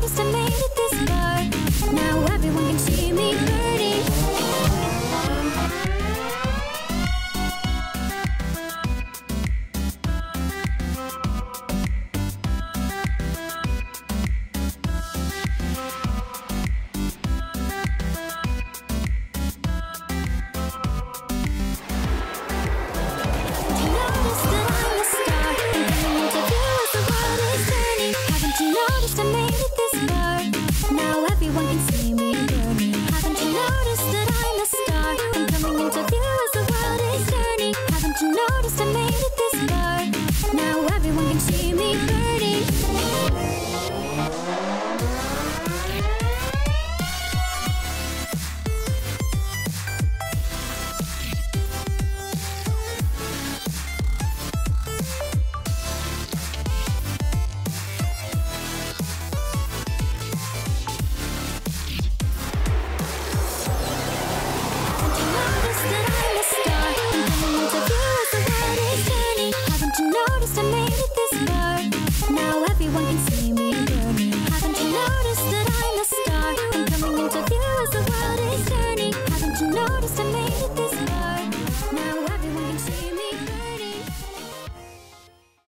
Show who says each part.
Speaker 1: noticed I made it this far? Now everyone can see me burning. Do you notice that I'm a star? And coming into view as the world is turning. Haven't you noticed I made it